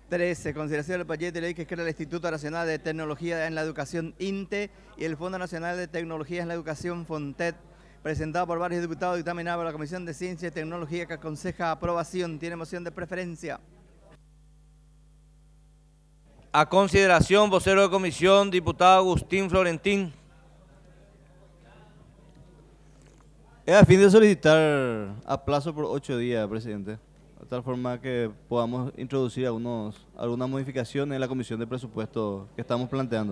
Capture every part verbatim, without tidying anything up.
trece. Consideración del proyecto de ley que crea el Instituto Nacional de Tecnología en la Educación INTE y el Fondo Nacional de Tecnología en la Educación FONTET, presentado por varios diputados y dictaminado por la Comisión de Ciencia y Tecnología que aconseja aprobación. ¿Tiene moción de preferencia? A consideración, vocero de comisión, diputado Agustín Florentín. Es a fin de solicitar a plazo por ocho días, presidente, de tal forma que podamos introducir algunos, algunas modificaciones en la comisión de presupuesto que estamos planteando.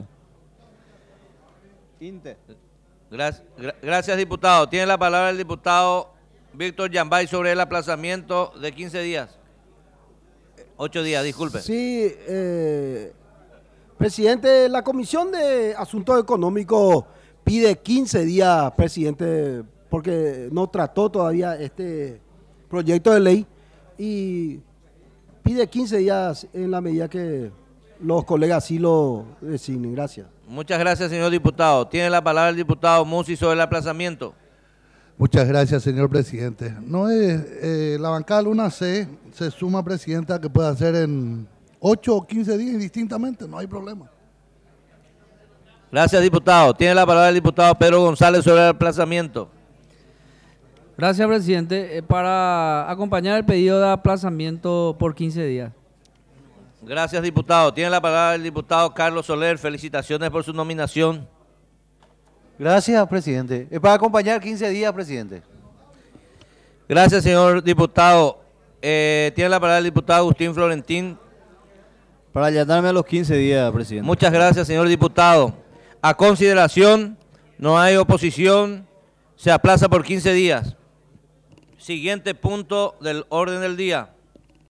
Inte. Gracias, gracias, diputado. Tiene la palabra el diputado Víctor Yambay sobre el aplazamiento de quince días. ocho días, disculpe. Sí, eh, presidente, la Comisión de Asuntos Económicos pide quince días, presidente, porque no trató todavía este proyecto de ley y pide quince días en la medida que los colegas sí lo designen. Gracias. Muchas gracias, señor diputado. Tiene la palabra el diputado Musi sobre el aplazamiento. Muchas gracias, señor presidente. No es eh, la bancada Luna C se suma, presidenta, que puede hacer en ocho o quince días indistintamente, no hay problema. Gracias, diputado. Tiene la palabra el diputado Pedro González sobre el aplazamiento. Gracias, presidente. Eh, para acompañar el pedido de aplazamiento por quince días. Gracias, diputado. Tiene la palabra el diputado Carlos Soler. Felicitaciones por su nominación. Gracias, presidente. Es para acompañar quince días, presidente. Gracias, señor diputado. Eh, tiene la palabra el diputado Agustín Florentín. Para allatarme a los quince días, presidente. Muchas gracias, señor diputado. A consideración, no hay oposición, se aplaza por quince días. Siguiente punto del orden del día.